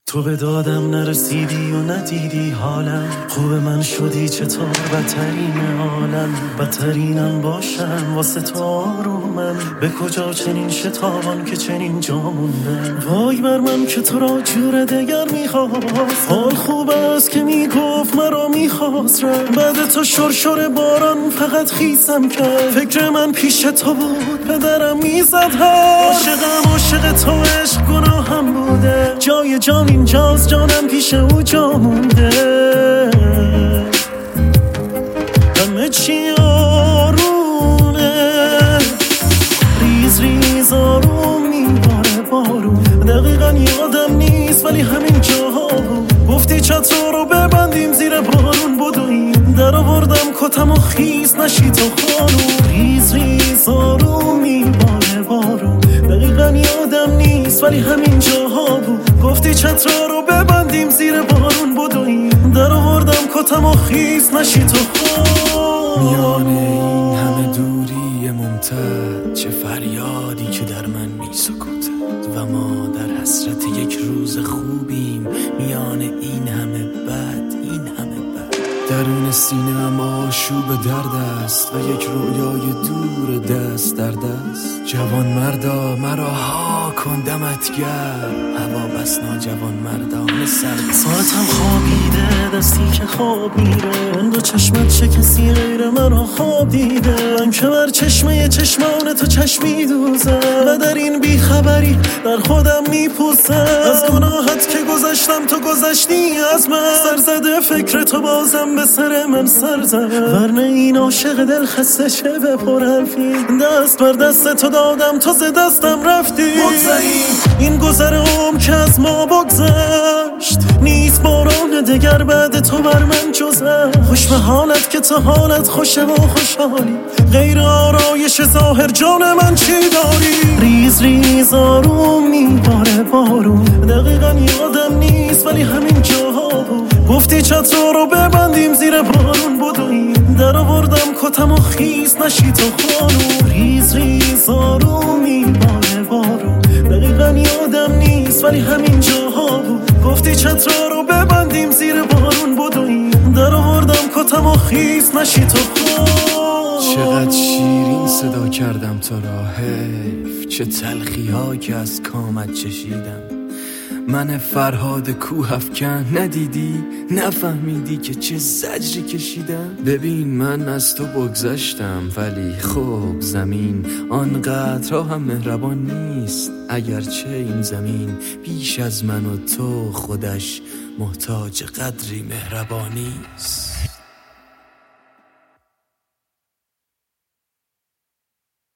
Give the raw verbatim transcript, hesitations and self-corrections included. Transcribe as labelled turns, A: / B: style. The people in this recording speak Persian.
A: تو به دادم نرسیدی و ندیدی حالم، خوب من شدی چطور بدترین عالم. بدترینم باشم واسه تو آرومم، به کجا چنین شتابان که چنین جا موندم. وای بر من که تو را جور دگر میخواست، حال خوب است که میگفت مرا میخواست. بعد تو شرشر باران فقط خیسم کرد، فکر من پیش تو بود پدرم میزد. عاشقم عاشق تو عشق گناهم بوده، جای جان اینجاست جانم پیش او جا مونده. همه چی آرونه، ریز ریز آروم میباره بارون. دقیقا یادم نیست ولی همین جاها بود، گفتی چتر رو ببندیم زیر بارون بدویم. در آوردم کتم و خیس نشی تو خانون. ریز ریز آروم میباره بارون، دقیقا یادم نیست ولی همین جاها بود، گفتی چتر رو ببندیم زیر بارون بدویم. در آوردم کتم و خیس نشی تو خانون.
B: میان این همه دوری ممتد، چه فریادی که در من میسکوتد. و ما در حسرت یک روز خوبیم، میان این همه بد، این همه بد. درون سینه ام آشوب درد است و یک رویای دور دست در دست. جوان مردا مرا ها کن دمت گرم، هوا بس ناجوان مردانه سرد.
A: ساعتم خوابیده، دستی که خواب میره، اون دو چشمت چه کسی غیر مرا خواب دیده. من که بر چشمه چشمان تو چشمی دوزم و در این بیخبری در خودم میپوسم. از گناهت که گذشتم تو گذشتی از من، سرزده فکر تو بازم به سر من سر زد. ورنه این عاشق دل خسته چه به پر حرفی، دست بر دست تو دادم تو ز دستم رفتی. بگذاریم این گذر عمر که از ما بگذشت، نیست باران دگر بعد تو بر من جزه. خوش به حالت که تا حالت خوشه و خوشحالی، غیر آرایش ظاهر جان من چی داری؟ ریز ریز آروم میباره بارون، دقیقا یادم نیست ولی همین جاها بود، گفتی چتر رو ببندیم زیر بارون بدویم. در آوردم کتم و خیس نشی تو خانون. ریز ریز آروم میباره بارون، دقیقا یادم نیست ولی همین جاها بود، گفتی چتر رو ببندیم زیر بارون بدویم. در آوردم کتم و خیس نشی تو خانون.
B: چقدر شیرین صدا کردم تو را، حیف چه تلخی ها که از کامت چشیدم. من فرهاد کوه افکن، ندیدی نفهمیدی که چه زجری کشیدم. ببین من از تو بگذشتم ولی خب زمین آنقدر ها هم مهربان نیست. اگرچه این زمین بیش از من و تو خودش محتاج قدری مهربانی است.